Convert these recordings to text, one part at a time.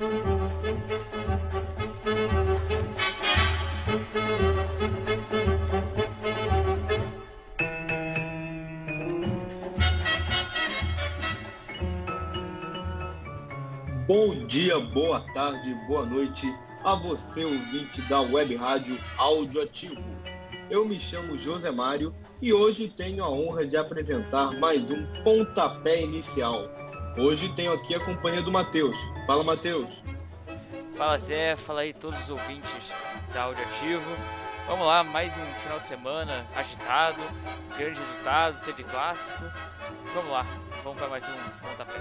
Bom dia, boa tarde, boa noite a você, ouvinte da Web Rádio Áudio Ativo. Eu me chamo José Mário e hoje tenho a honra de apresentar mais um Pontapé Inicial. Hoje tenho aqui a companhia do Matheus. Fala, Matheus. Fala Zé, fala aí todos os ouvintes da Áudio Ativo. Vamos lá, mais um final de semana agitado, grandes resultados, teve clássico. Vamos lá, vamos para mais um pontapé.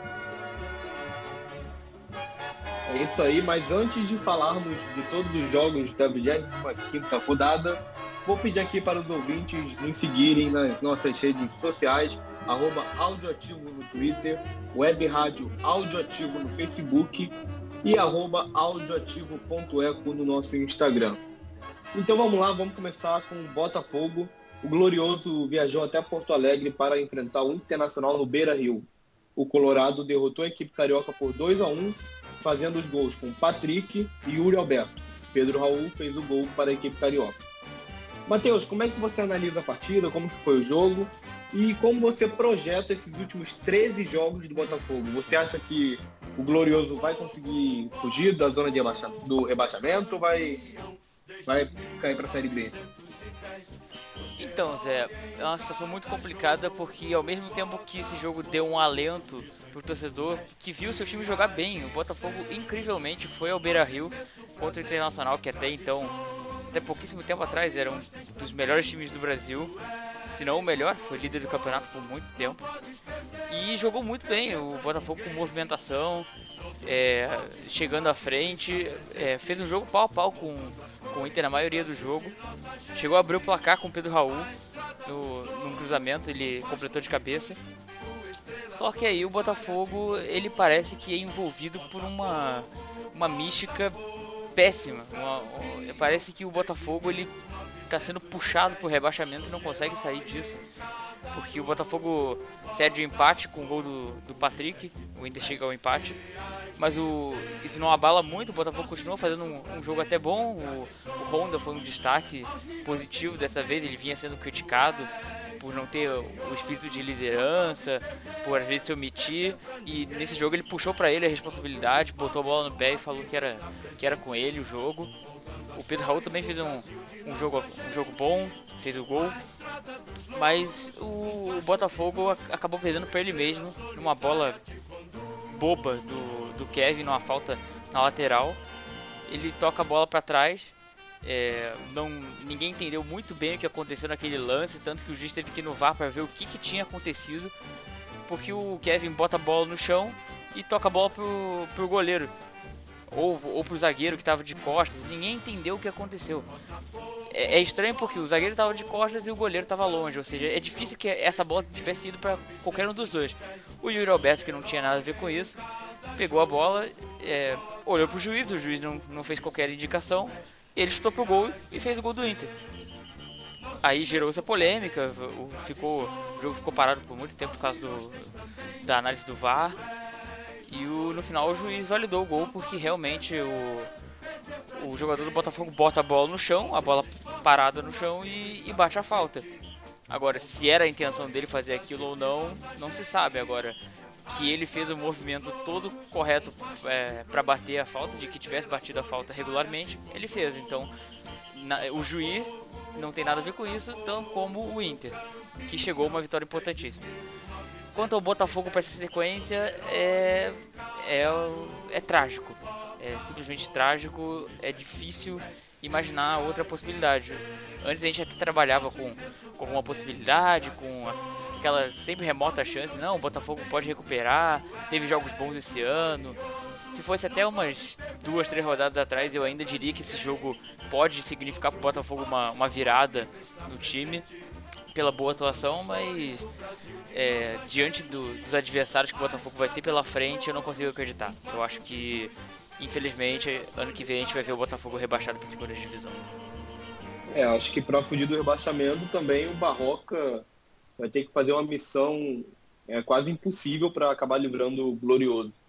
É isso aí, mas antes de falarmos de todos os jogos da 25ª rodada, vou pedir aqui para os ouvintes nos seguirem nas nossas redes sociais, @audioativo no Twitter, Web Rádio Audioativo no Facebook e @audioativo.eco no nosso Instagram. Então vamos lá, vamos começar com o Botafogo. O Glorioso viajou até Porto Alegre para enfrentar o Internacional no Beira-Rio. O Colorado derrotou a equipe carioca por 2-1, fazendo os gols com Patrick e Yuri Alberto. Pedro Raul fez o gol para a equipe carioca. Matheus, como é que você analisa a partida, como que foi o jogo e como você projeta esses últimos 13 jogos do Botafogo? Você acha que o Glorioso vai conseguir fugir da zona do rebaixamento ou vai cair para a Série B? Então, Zé, é uma situação muito complicada porque ao mesmo tempo que esse jogo deu um alento pro torcedor que viu seu time jogar bem, o Botafogo incrivelmente foi ao Beira-Rio contra o Internacional, que até então, até pouquíssimo tempo atrás, era um dos melhores times do Brasil, se não o melhor, foi líder do campeonato por muito tempo. E jogou muito bem, o Botafogo com movimentação, chegando à frente, fez um jogo pau a pau com o Inter na maioria do jogo. Chegou a abrir o placar com o Pedro Raul num cruzamento, ele completou de cabeça. Só que aí o Botafogo, ele parece que é envolvido por uma mística péssima. Parece que o Botafogo ele está sendo puxado por rebaixamento e não consegue sair disso. Porque o Botafogo cede o empate com o gol do Patrick, o Inter chega ao empate, mas isso não abala muito, o Botafogo continua fazendo um jogo até bom, o Honda foi um destaque positivo dessa vez, ele vinha sendo criticado por não ter o espírito de liderança, por às vezes se omitir, e nesse jogo ele puxou para ele a responsabilidade, botou a bola no pé e falou que era com ele o jogo. O Pedro Raul também fez um jogo bom, fez o gol, mas o Botafogo acabou perdendo para ele mesmo, numa bola boba do Kevin, numa falta na lateral. Ele toca a bola para trás, ninguém entendeu muito bem o que aconteceu naquele lance, tanto que o juiz teve que ir no VAR para ver o que tinha acontecido, porque o Kevin bota a bola no chão e toca a bola pro goleiro. Ou pro zagueiro que estava de costas, ninguém entendeu o que aconteceu. É estranho porque o zagueiro estava de costas e o goleiro estava longe, ou seja, é difícil que essa bola tivesse ido para qualquer um dos dois. O Yuri Alberto, que não tinha nada a ver com isso, pegou a bola, olhou pro juiz, o juiz não fez qualquer indicação, ele chutou pro gol e fez o gol do Inter. Aí gerou-se a polêmica, o jogo ficou parado por muito tempo por causa da análise do VAR. E no final o juiz validou o gol porque realmente o jogador do Botafogo bota a bola no chão, a bola parada no chão e bate a falta. Agora, se era a intenção dele fazer aquilo ou não se sabe. Agora, que ele fez o movimento todo correto para bater a falta, de que tivesse batido a falta regularmente, ele fez. Então, o juiz não tem nada a ver com isso, tão como o Inter, que chegou a uma vitória importantíssima. Quanto ao Botafogo para essa sequência, é trágico. É simplesmente trágico, é difícil imaginar outra possibilidade. Antes a gente até trabalhava com uma possibilidade, com aquela sempre remota chance, não, o Botafogo pode recuperar, teve jogos bons esse ano. Se fosse até umas 2, 3 rodadas atrás, eu ainda diria que esse jogo pode significar para o Botafogo uma virada no time, pela boa atuação, mas diante dos adversários que o Botafogo vai ter pela frente, eu não consigo acreditar. Eu acho que, infelizmente, ano que vem a gente vai ver o Botafogo rebaixado para a segunda divisão. Acho que para fugir do rebaixamento também o Barroca vai ter que fazer uma missão quase impossível para acabar livrando o Glorioso.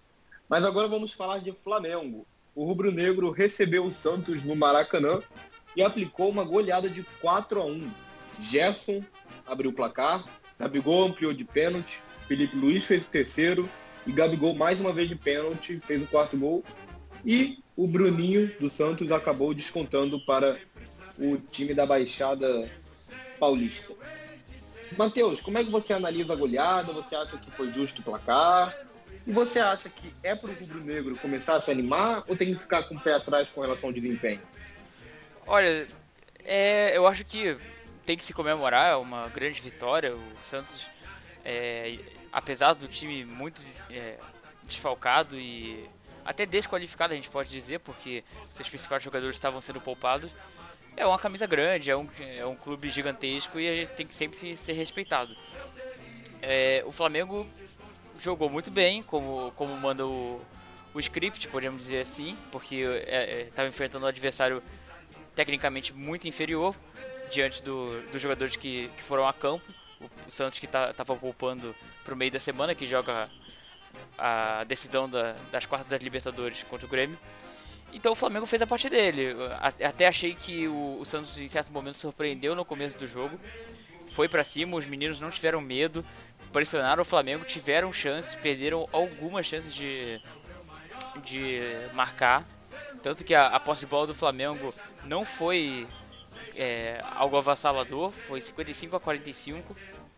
Mas agora vamos falar de Flamengo. O rubro-negro recebeu o Santos no Maracanã e aplicou uma goleada de 4-1. Gerson abriu o placar, Gabigol ampliou de pênalti, Felipe Luiz fez o terceiro e Gabigol mais uma vez de pênalti fez o quarto gol. E o Bruninho do Santos acabou descontando para o time da Baixada Paulista. Matheus, como é que você analisa a goleada? Você acha que foi justo o placar? E você acha que é para o rubro-negro começar a se animar ou tem que ficar com o pé atrás com relação ao desempenho? Olha, eu acho que tem que se comemorar, é uma grande vitória. O Santos, apesar do time muito desfalcado e até desqualificado, a gente pode dizer, porque seus principais jogadores estavam sendo poupados, é uma camisa grande, é um clube gigantesco e a gente tem que sempre ser respeitado. O Flamengo jogou muito bem, como manda o script, podemos dizer assim, porque estava enfrentando um adversário tecnicamente muito inferior diante dos jogadores que foram a campo. O Santos que estava poupando para o meio da semana, que joga a decisão das quartas das Libertadores contra o Grêmio. Então o Flamengo fez a parte dele. Até achei que o Santos em certo momento surpreendeu no começo do jogo. Foi pra cima, os meninos não tiveram medo, pressionaram o Flamengo, tiveram chances, perderam algumas chances de marcar. Tanto que a posse de bola do Flamengo não foi algo avassalador, foi 55-45.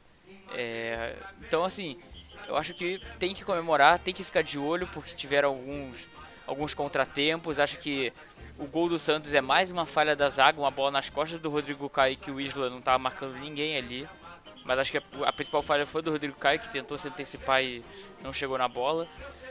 Então assim, eu acho que tem que comemorar, tem que ficar de olho, porque tiveram alguns contratempos. Acho que o gol do Santos é mais uma falha da zaga, uma bola nas costas do Rodrigo Caio, que o Isla não estava marcando ninguém ali. Mas acho que a principal falha foi do Rodrigo Caio, que tentou se antecipar e não chegou na bola.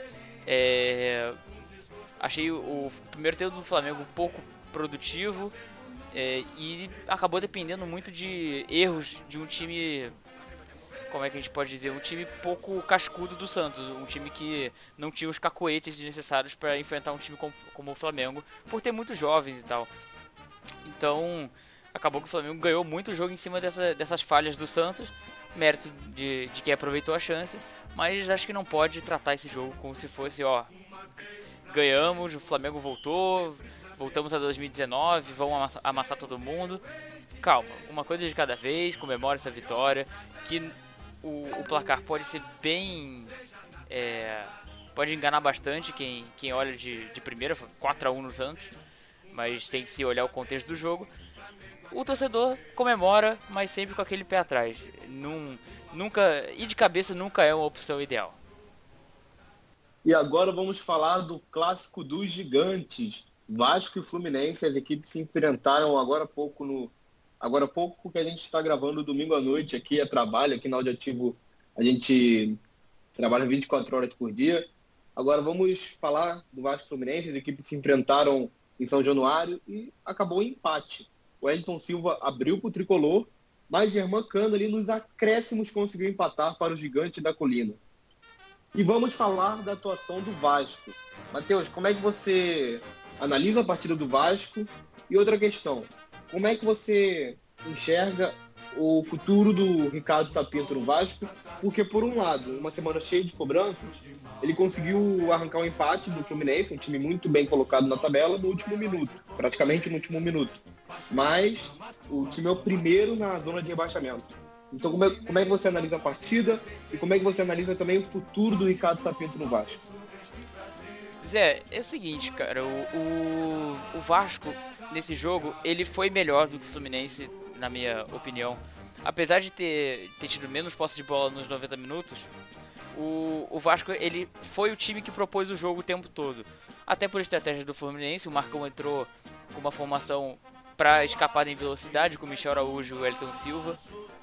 Achei o primeiro tempo do Flamengo um pouco produtivo e acabou dependendo muito de erros de um time, como é que a gente pode dizer, um time pouco cascudo do Santos, um time que não tinha os cacoetes necessários para enfrentar um time como o Flamengo, por ter muitos jovens e tal. Então, acabou que o Flamengo ganhou muito jogo em cima dessas falhas do Santos, mérito de quem aproveitou a chance, mas acho que não pode tratar esse jogo como se fosse, ganhamos, o Flamengo voltamos a 2019, vamos amassar todo mundo. Calma, uma coisa de cada vez, comemora essa vitória, que o placar pode ser bem... pode enganar bastante quem olha de primeira, 4-1 no Santos, mas tem que se olhar o contexto do jogo. O torcedor comemora, mas sempre com aquele pé atrás. Nunca, ir de cabeça nunca é uma opção ideal. E agora vamos falar do clássico dos gigantes. Vasco e Fluminense, as equipes se enfrentaram agora há pouco, porque a gente está gravando domingo à noite aqui, trabalho, aqui na Audioativo a gente trabalha 24 horas por dia. Agora vamos falar do Vasco e Fluminense, as equipes se enfrentaram em São Januário e acabou em empate. O Wellington Silva abriu para o tricolor, mas Germán Cano ali nos acréscimos conseguiu empatar para o Gigante da Colina. E vamos falar da atuação do Vasco. Matheus, como é que você analisa a partida do Vasco? E outra questão, como é que você enxerga o futuro do Ricardo Sapinto no Vasco? Porque, por um lado, uma semana cheia de cobranças, ele conseguiu arrancar um empate do Fluminense, um time muito bem colocado na tabela, no último minuto, praticamente no último minuto. Mas o time é o primeiro na zona de rebaixamento. Então, como é que você analisa a partida e como é que você analisa também o futuro do Ricardo Sapinto no Vasco? Zé, é o seguinte, cara, o Vasco, nesse jogo, ele foi melhor do que o Fluminense, na minha opinião. Apesar de ter tido menos posse de bola nos 90 minutos, o Vasco, ele foi o time que propôs o jogo o tempo todo. Até por estratégia do Fluminense, o Marcão entrou com uma formação para escapada em velocidade, com o Michel Araújo e o Wellington Silva.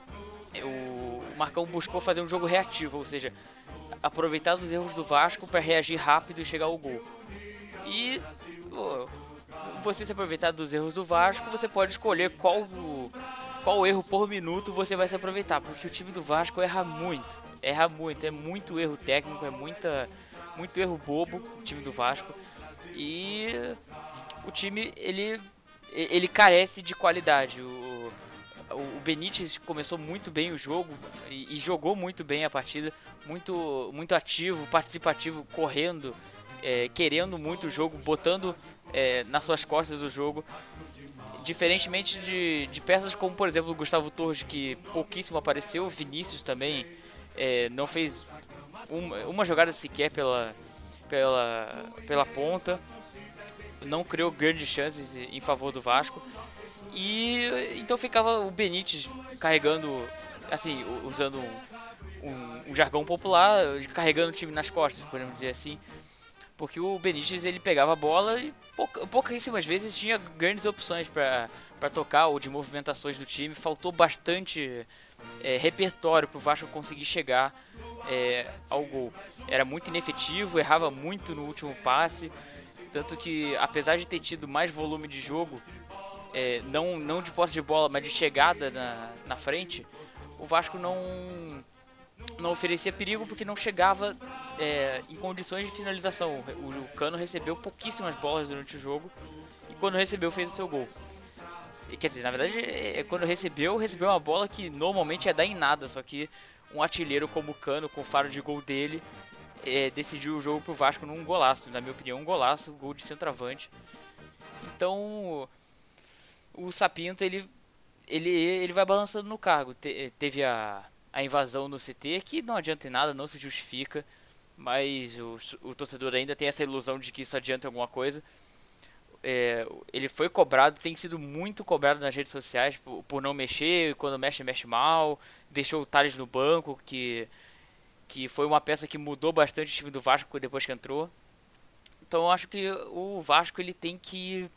O Marcão buscou fazer um jogo reativo, ou seja, aproveitar dos erros do Vasco para reagir rápido e chegar ao gol. E você se aproveitar dos erros do Vasco, você pode escolher qual erro por minuto você vai se aproveitar, porque o time do Vasco erra muito, é muito erro técnico, é muito erro bobo o time do Vasco. E o time ele carece de qualidade. O Benítez começou muito bem o jogo e jogou muito bem a partida, muito ativo, participativo, correndo, querendo muito o jogo, botando nas suas costas o jogo. Diferentemente de peças como, por exemplo, o Gustavo Torres, que pouquíssimo apareceu, o Vinícius também não fez uma jogada sequer pela ponta, não criou grandes chances em favor do Vasco. E então ficava o Benítez carregando, assim, usando um jargão popular, carregando o time nas costas, podemos dizer assim. Porque o Benítez ele pegava a bola e pouquíssimas vezes tinha grandes opções para tocar ou de movimentações do time. Faltou bastante repertório para o Vasco conseguir chegar ao gol. Era muito inefetivo, errava muito no último passe. Tanto que, apesar de ter tido mais volume de jogo, não de posse de bola, mas de chegada na frente, o Vasco não oferecia perigo porque não chegava em condições de finalização. O Cano recebeu pouquíssimas bolas durante o jogo e quando recebeu fez o seu gol. Quer dizer, na verdade, quando recebeu uma bola que normalmente ia dar em nada, só que um artilheiro como o Cano, com o faro de gol dele, decidiu o jogo pro Vasco num golaço, na minha opinião, um golaço, gol de centroavante. Então, o Sapinto, ele vai balançando no cargo. Teve a invasão no CT, que não adianta em nada, não se justifica, mas o torcedor ainda tem essa ilusão de que isso adianta alguma coisa. Ele foi cobrado, tem sido muito cobrado nas redes sociais por não mexer, quando mexe mal, deixou o Thales no banco, que foi uma peça que mudou bastante o time do Vasco depois que entrou. Então eu acho que o Vasco ele tem que...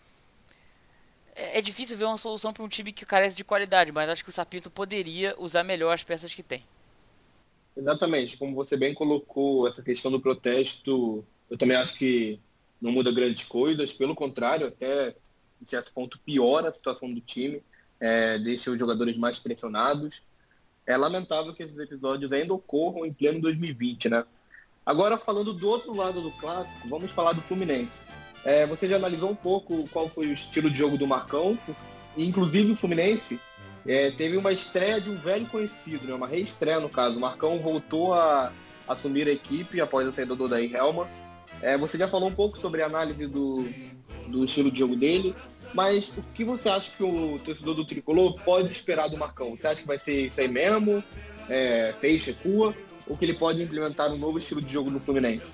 É difícil ver uma solução para um time que carece de qualidade, mas acho que o Sapinto poderia usar melhor as peças que tem. Exatamente, como você bem colocou, essa questão do protesto, eu também acho que não muda grandes coisas, pelo contrário, até em certo ponto piora a situação do time, deixa os jogadores mais pressionados. É lamentável que esses episódios ainda ocorram em pleno 2020, né? Agora, falando do outro lado do clássico, vamos falar do Fluminense. Você já analisou um pouco qual foi o estilo de jogo do Marcão? Inclusive, o Fluminense teve uma estreia de um velho conhecido, né? Uma reestreia, no caso. O Marcão voltou a assumir a equipe após a saída do Odair Helma. Você já falou um pouco sobre a análise do estilo de jogo dele, mas o que você acha que o torcedor do Tricolor pode esperar do Marcão? Você acha que vai ser isso aí mesmo? Fecha, recua? Ou que ele pode implementar um novo estilo de jogo no Fluminense?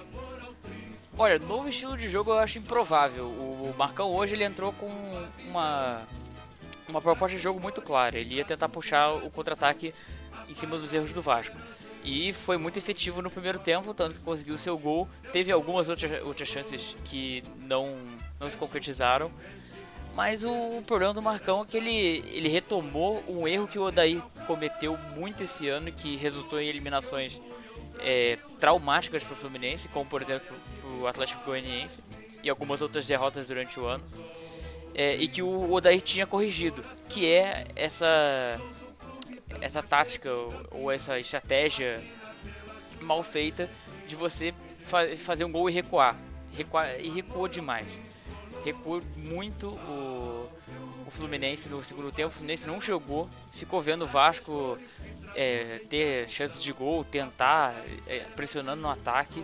Olha, novo estilo de jogo eu acho improvável. O Marcão hoje ele entrou com uma proposta de jogo muito clara. Ele ia tentar puxar o contra-ataque em cima dos erros do Vasco. E foi muito efetivo no primeiro tempo, tanto que conseguiu o seu gol. Teve algumas outras chances que não se concretizaram. Mas o problema do Marcão é que ele retomou um erro que o Odair cometeu muito esse ano, que resultou em eliminações traumáticas para o Fluminense, como por exemplo o Atlético Goianiense e algumas outras derrotas durante o ano, e que o Odair tinha corrigido, que é essa tática ou essa estratégia mal feita de você fazer um gol e recuar, e recuou demais. Recuou muito o Fluminense no segundo tempo. O Fluminense não jogou, ficou vendo o Vasco ter chances de gol, tentar, pressionando no ataque.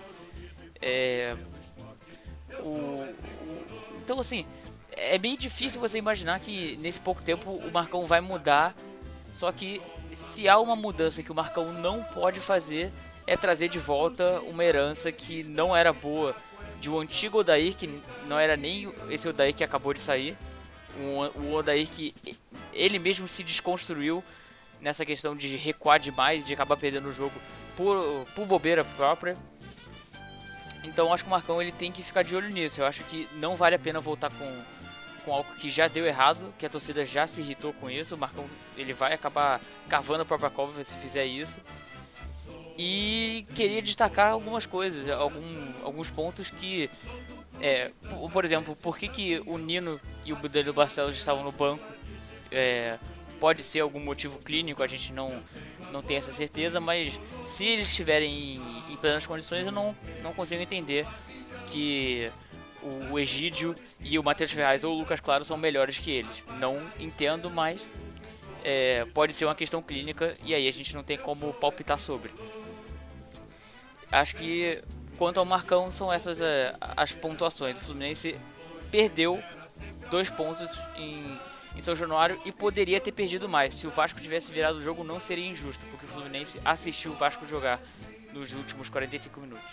Então, assim, é bem difícil você imaginar que nesse pouco tempo o Marcão vai mudar. Só que se há uma mudança que o Marcão não pode fazer, é trazer de volta uma herança que não era boa de um antigo Odair, que não era nem esse Odair que acabou de sair, um Odair que ele mesmo se desconstruiu nessa questão de recuar demais, de acabar perdendo o jogo por bobeira própria. Então acho que o Marcão ele tem que ficar de olho nisso. Eu acho que não vale a pena voltar com algo que já deu errado, que a torcida já se irritou com isso. O Marcão ele vai acabar cavando a própria cova se fizer isso. E queria destacar algumas coisas, alguns pontos que... por exemplo, por que o Nino e o Danilo Barcelos estavam no banco? Pode ser algum motivo clínico, a gente não tem essa certeza, mas se eles estiverem em plenas condições, eu não consigo entender que o Egídio e o Matheus Ferraz ou o Lucas Claro são melhores que eles. Não entendo, mas pode ser uma questão clínica e aí a gente não tem como palpitar sobre. Acho que quanto ao Marcão, são essas as pontuações. O Fluminense perdeu 2 pontos em São Januário e poderia ter perdido mais. Se o Vasco tivesse virado o jogo, não seria injusto, porque o Fluminense assistiu o Vasco jogar nos últimos 45 minutos.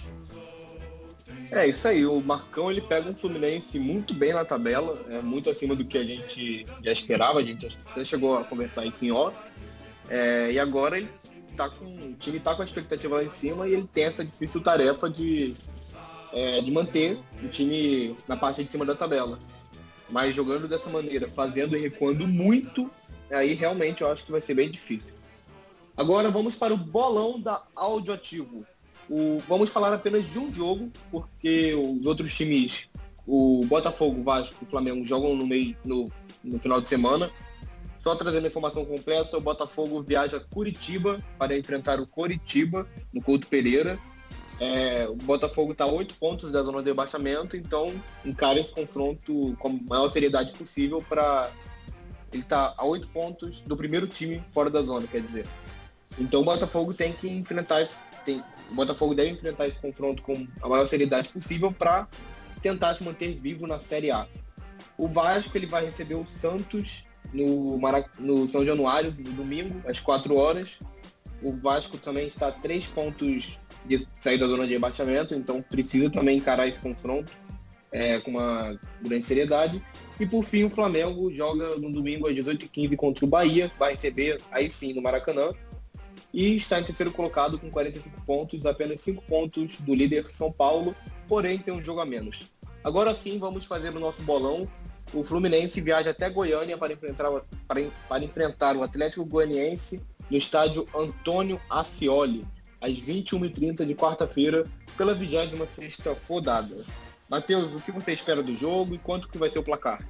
É isso aí, o Marcão ele pega um Fluminense muito bem na tabela, muito acima do que a gente já esperava, a gente até chegou a conversar isso em off, e agora o time está com a expectativa lá em cima e ele tem essa difícil tarefa de manter o time na parte de cima da tabela. Mas jogando dessa maneira, fazendo e recuando muito, aí realmente eu acho que vai ser bem difícil. Agora vamos para o bolão da Audioativo. Vamos falar apenas de um jogo, porque os outros times, o Botafogo, o Vasco e o Flamengo, jogam no final de semana. Só trazendo a informação completa, o Botafogo viaja a Curitiba para enfrentar o Coritiba, no Couto Pereira. O Botafogo está a 8 pontos da zona de rebaixamento, então encara esse confronto com a maior seriedade possível ele está a 8 pontos do primeiro time fora da zona, quer dizer. Então o Botafogo tem que enfrentar o Botafogo deve enfrentar esse confronto com a maior seriedade possível para tentar se manter vivo na Série A. O Vasco ele vai receber o Santos no São Januário, no domingo, às 4 horas. O Vasco também está a 3 pontos de sair da zona de rebaixamento, então precisa também encarar esse confronto com uma grande seriedade. E por fim, o Flamengo joga no domingo às 18h15 contra o Bahia, vai receber aí sim no Maracanã. E está em terceiro colocado com 45 pontos, apenas 5 pontos do líder São Paulo, porém tem um jogo a menos. Agora sim, vamos fazer o nosso bolão. O Fluminense viaja até Goiânia para enfrentar o Atlético Goianiense no estádio Antônio Ascioli, às 21h30 de quarta-feira, pela 26ª rodada. Matheus, o que você espera do jogo e quanto que vai ser o placar?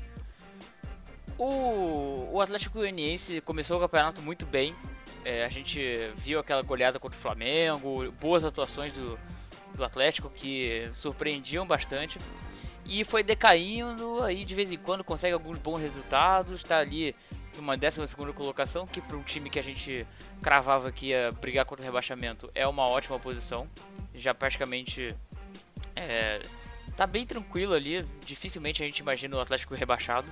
O Atlético Goianiense começou o campeonato muito bem. A gente viu aquela goleada contra o Flamengo, boas atuações do Atlético que surpreendiam bastante. E foi decaindo, aí de vez em quando consegue alguns bons resultados, está ali numa 12ª colocação, que para um time que a gente cravava que ia brigar contra o rebaixamento é uma ótima posição. Já praticamente tá bem tranquilo ali, dificilmente a gente imagina o Atlético rebaixado.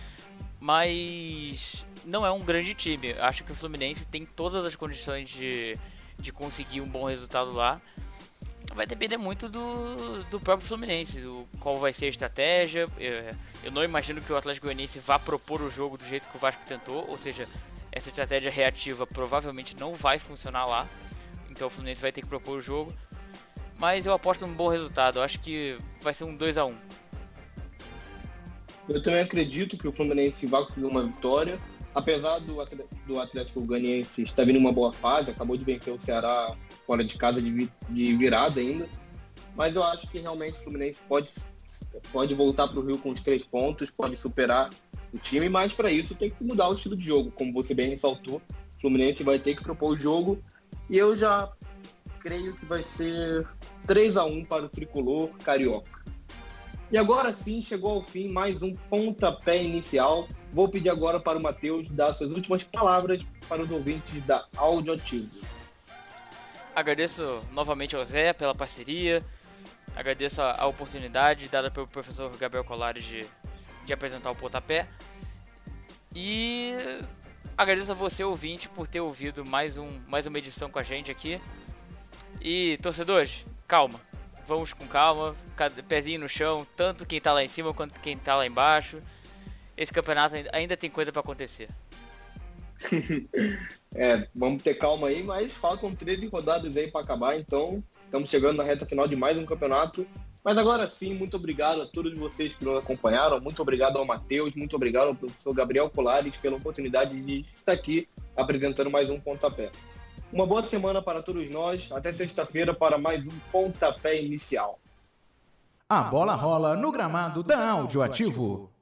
Mas não é um grande time. Acho que o Fluminense tem todas as condições de conseguir um bom resultado lá. Vai depender muito do próprio Fluminense, qual vai ser a estratégia. Eu não imagino que o Atlético Goianiense vá propor o jogo do jeito que o Vasco tentou, ou seja, essa estratégia reativa provavelmente não vai funcionar lá. Então o Fluminense vai ter que propor o jogo. Mas eu aposto num bom resultado, eu acho que vai ser um 2-1. Eu também acredito que o Fluminense vai conseguir uma vitória, apesar do Atlético Goianiense estar vindo uma boa fase, acabou de vencer o Ceará fora de casa de virada ainda, mas eu acho que realmente o Fluminense pode voltar para o Rio com os 3 pontos, pode superar o time, mas para isso tem que mudar o estilo de jogo, como você bem ressaltou. O Fluminense vai ter que propor o jogo e eu já creio que vai ser 3-1 para o tricolor carioca. E agora sim, chegou ao fim mais um pontapé inicial. Vou pedir agora para o Matheus dar suas últimas palavras para os ouvintes da Audioativo. Agradeço novamente ao Zé pela parceria, agradeço a oportunidade dada pelo professor Gabriel Colares de apresentar o pontapé. E agradeço a você, ouvinte, por ter ouvido mais uma edição com a gente aqui. E torcedores, calma. Vamos com calma, pezinho no chão, tanto quem tá lá em cima quanto quem tá lá embaixo. Esse campeonato ainda tem coisa para acontecer. Vamos ter calma aí, mas faltam 13 rodadas aí para acabar, então estamos chegando na reta final de mais um campeonato. Mas agora sim, muito obrigado a todos vocês que nos acompanharam, muito obrigado ao Matheus, muito obrigado ao professor Gabriel Colares pela oportunidade de estar aqui apresentando mais um pontapé. Uma boa semana para todos nós. Até sexta-feira para mais um pontapé inicial. A bola rola no gramado da Audioativo.